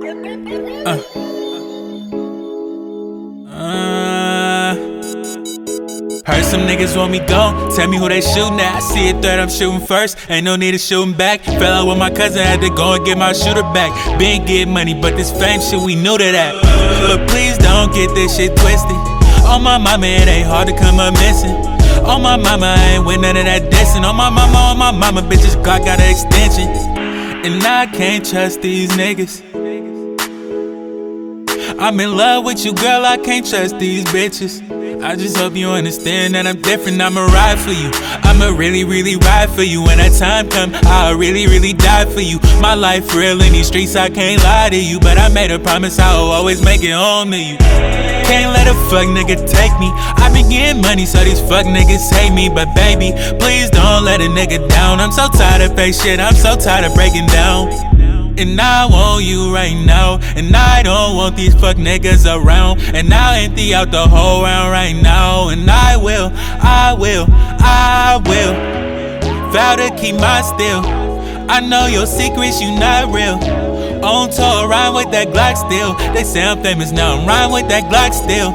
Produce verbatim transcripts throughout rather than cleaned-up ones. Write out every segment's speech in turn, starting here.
Uh. Uh. Heard some niggas want me gone, tell me who they shootin' at. I see it that I'm shooting first, ain't no need to shootin' back. Fell out with my cousin, had to go and get my shooter back. Been get money, but this fame shit, we knew to that. But please don't get this shit twisted. On my mama, it ain't hard to come up missing. On my mama, I ain't with none of that dissing. On my mama, on my mama, bitches, Glock got an extension. And I can't trust these niggas. I'm in love with you, girl, I can't trust these bitches. I just hope you understand that I'm different, I'ma ride for you. I'ma really, really ride for you. When that time come, I'll really, really die for you. My life real in these streets, I can't lie to you. But I made a promise I'll always make it home to you. Can't let a fuck nigga take me. I been getting money so these fuck niggas hate me. But baby, please don't let a nigga down. I'm so tired of fake shit, I'm so tired of breaking down. And I want you right now, and I don't want these fuck niggas around. And I'll empty out the whole round right now. And I will, I will, I will vow to keep my still. I know your secrets, you not real. On tour, rhyme with that Glock still. They say I'm famous now, I'm rhyme with that Glock still.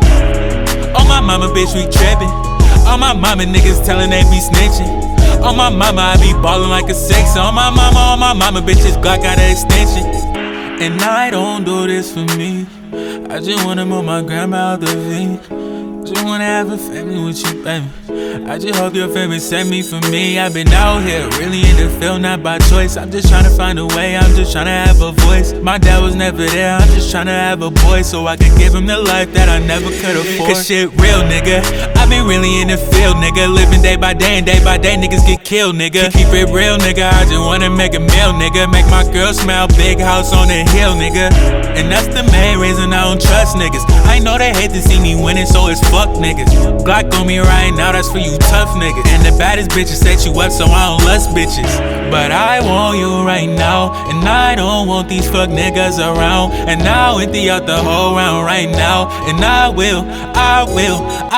On my mama, bitch, we trippin'. On my mama, niggas tellin' they be snitchin'. On my mama, I be ballin' like a six. On my mama, on my mama, bitches, Glock got an extension. And I don't do this for me. I just wanna move my grandma out the V. Just wanna have a family with you, baby. I just hope your family send me for me. I've been out here, really in the field, not by choice. I'm just tryna find a way, I'm just tryna have a voice. My dad was never there, I'm just tryna have a boy, so I can give him the life that I never could afford. Cause shit real, nigga. I been really in the field, nigga. Living day by day, and day by day, niggas get killed, nigga. Keep it real, nigga. I just wanna make a meal, nigga. Make my girl smile, big house on the hill, nigga. And that's the main reason I don't trust niggas. I know they hate to see me winning, so it's fuck niggas. Glock on me right now, that's for you tough niggas. And the baddest bitches set you up, so I don't lust bitches. But I want you right now, and I don't want these fuck niggas around. And I'll empty out the whole round right now. And I will, I will,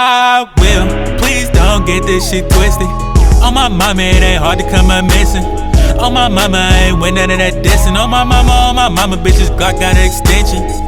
I will. Please don't get this shit twisted. On my mama, it ain't hard to come up missing. On my mama, I ain't with none of that dissing. On my mama, on my mama, bitches, Glock got an extension.